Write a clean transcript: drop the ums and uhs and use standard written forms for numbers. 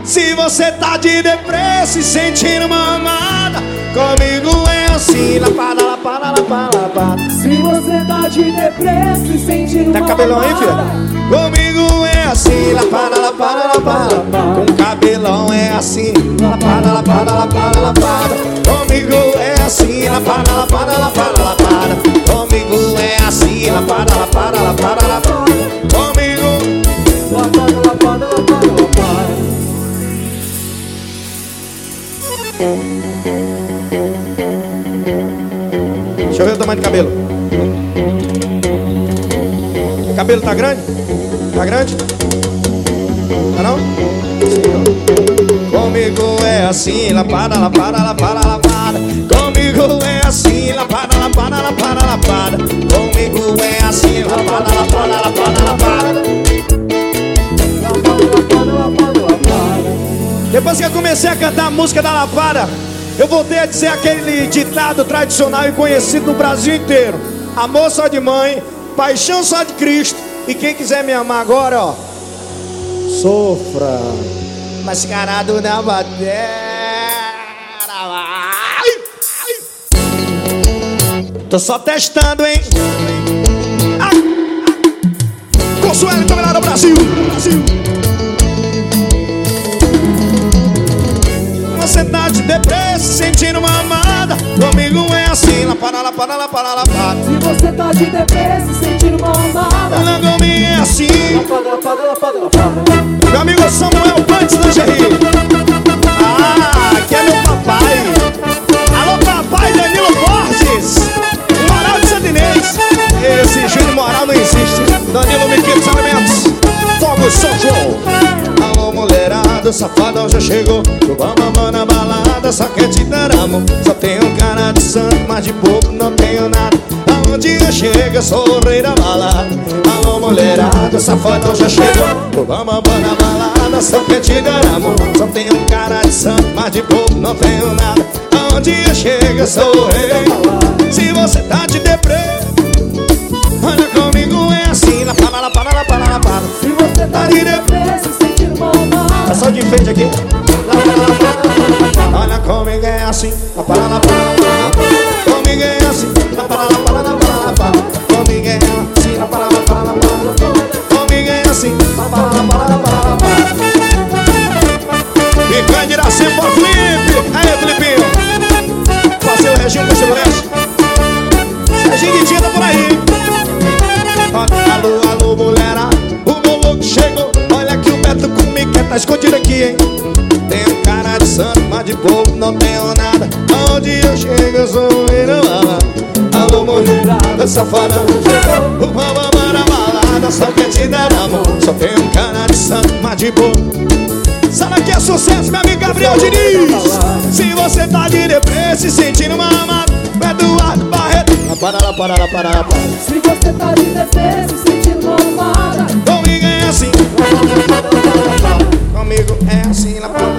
Se você tá de depressa e sentindo uma amada, comigo é assim, lapada, lapada, lapada, lapada. Se você tá de depressa e sentindo uma Tá cabelão aí, filha? Comigo é assim, lapada, lapada, lapada. Com cabelão é assim, lapada, lapada, lapada, lapada. Comigo é assim, lapada, lapada, lapada, lapada. Comigo é assim, lapada, lapada, lapada, lapada. Comigo lapada, lapada, lapada, lapada. Deixa eu ver o tamanho do cabelo. O cabelo tá grande? Tá grande? Tá não? Comigo é assim, lapada, lapada, lapada, lapada. Comigo é assim, lapada, lapada, lapada, lapada. Comigo é assim, lapada, lapada, lapada, lapada. Depois que eu comecei a cantar a música da lapada, eu voltei a dizer aquele ditado tradicional e conhecido no Brasil inteiro: amor só de mãe, paixão só de Cristo. E quem quiser me amar agora, ó, sofra mascarado na bateria. Tô só testando, hein? Consuelo, caminhada do Brasil. Você tá de depressa, sentindo uma amada, comigo é assim, lapada, lapada, lapada, lapada. Se você tá de depressa, sentindo uma amada, comigo é assim, lapada, lapada, lapada, lapada. Meu amigo Samuel Pantes do Gerri. Que é meu papai. Alô, papai Danilo Borges, Moral de Santinês. Esse Júnior Moral não existe. Danilo Miquelos Alimentos, Fogo São João. Alô, mulherada, safadão já chegou. Vamos na balada, só quer te dar amor. Só tenho cara de santo, mas de pouco não tenho nada. Aonde eu chego, eu sou o rei da balada. Alô, mulherada, safadão já chegou. Vamos na balada, só quer te dar amor. Só tenho cara de santo, mas de pouco não tenho nada. Aonde eu chego, eu sou o rei da balada. Se você tá de depressa, olha comigo é assim, lapada, lapada, lapada, lapada. Se você tá de depressa, sentindo uma amada, tá só de enfeite aqui. Olha comigo é assim, lapada, lapada, lapada. Comigo é assim, lapada, lapada, lapada, lapada. Comigo é assim, lapada, lapada, lapada. Comigo é assim, lapada, lapada, lapada, lapada. Fica de Iracema por Felipe. Aí, Felipinho, parceiro Reginho do Chibulete. Serginho de Tinta por aí. Alô, alô, mulherada, o meu louco chegou. Olha que o Beto comigo quer tá escondido aqui, hein. Tenho cara de santo, mas de povo não tenho nada. Onde eu chego eu sou o rei da balada. Alô, mulherada, safadão chegou. O mamãe na balada, só quer te dar amor. Só tenho cara de santo, mas de povo. Sabe que é sucesso, meu amigo Gabriel Diniz. Se você tá de depressa e sentindo uma amada, Eduardo Barreto. Para. se você tá de depressa e sentindo uma amada, comigo é assim, comigo é assim,